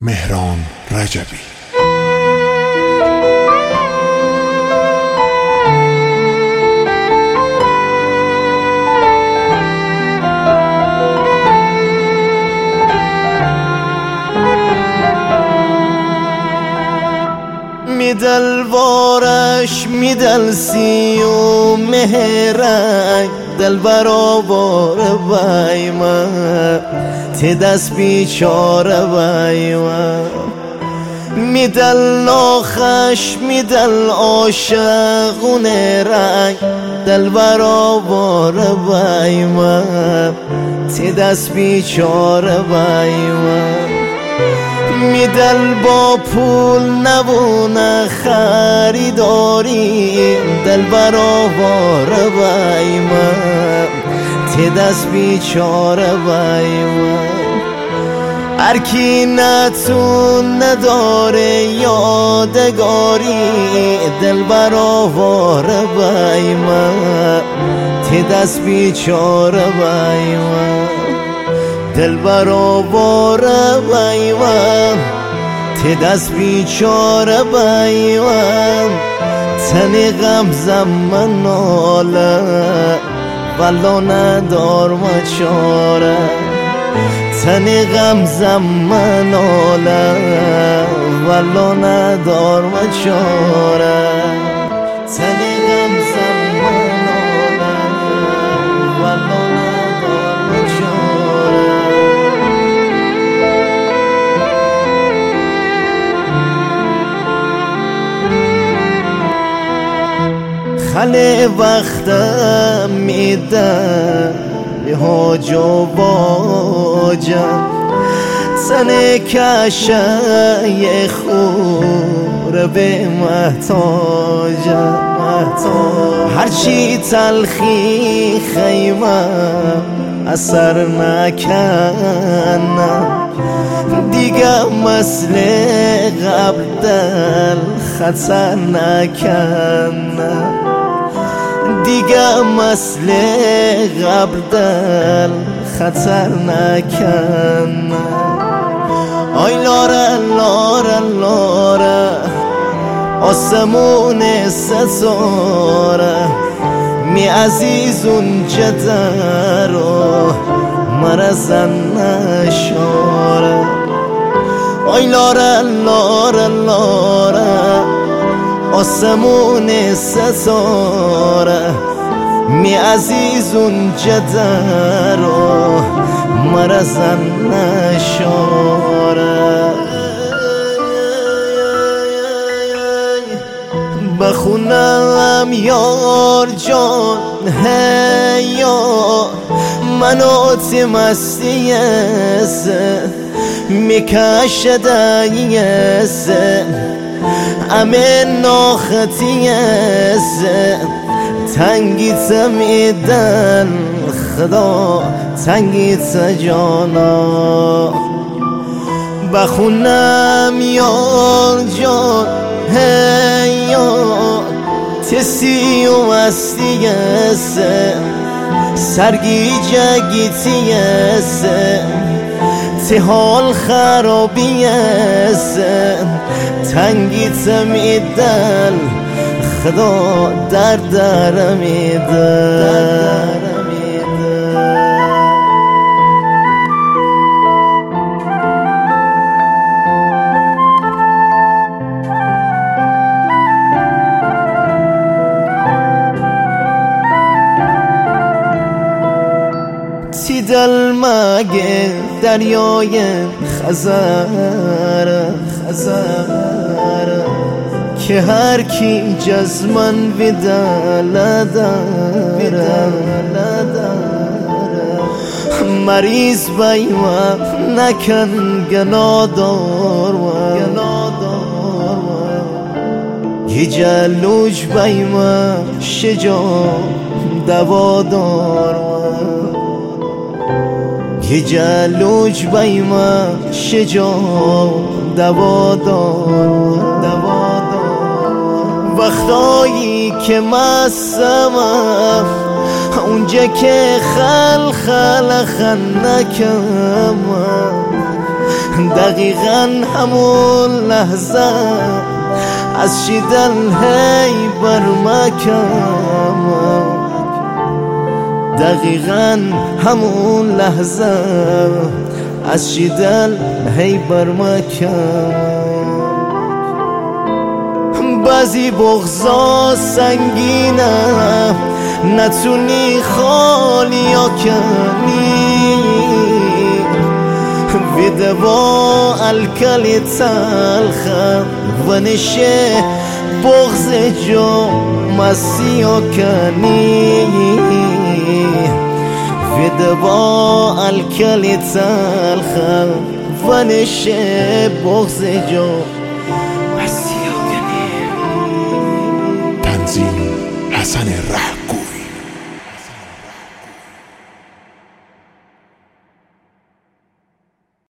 مهران رجبی. میدل وارش میدل سیو مهرک دل برابر بایما تی دست بیچاره بایما میدل ناخش میدل عاشقونه رنگ دل برابر بایما تی دست بیچاره بایما میدل با پول نبونه خریداری دل برابر بایما تی دست بیچاره بایما هر کی نتون نداره یادگاری دل برابر بایما تی دست بیچاره بایما دل برابر بایما تی دست بیچاره بایما تنی غم زمن ناله ولا ندار مچاره تنی غم زمن ناله ولا ندار مچاره تنی غم زمن ناله ولا ندار مچاره خله وقتم میدم حاج و باجم سنه کشه خور به محتاجم هرچی تلخی خیمم اثر نکنم دیگه مثل قبل دل خطر نکنم دیگه مثل قبل دل خطر نکنم آی لاره لاره لاره آسمون ستاره می عزیزون جدرو مرزن نشاره آی لاره لاره لاره آسمون ستاره می عزیزون جدرو مرزن نشاره بخونم یار جان هیا منو تی مستیسه میکشدیسه امین ناختیسه تنگیت میدن خدا تنگیت جانا بخونم یار جان هیا تسی و مستیسه سرگی جگیتیسه تی حال خرابیسه تنگیت میدن خدا در میدن تی دل مگه دریای خزر که هر کی جزمن ویدل داره مریض بایما نکن گنادار یه جلوج بایما شجا دوادار یه جلوج بایما شجا دوادار وقتایی که مستمم اونجا که خل نکمم دقیقا همون لحظه از شدن هی بر مکم، دقیقا همون لحظه از شدن هی بر مکم. بعضی بغضا سنگینه نتونی خالی ها کنی، ویده با الکل تلخه و نشه بغض جو مسی ها کنی، ویده با الکل تلخه و نشه بغض جو مسی ها کنی. تنظیم حسن رحگو.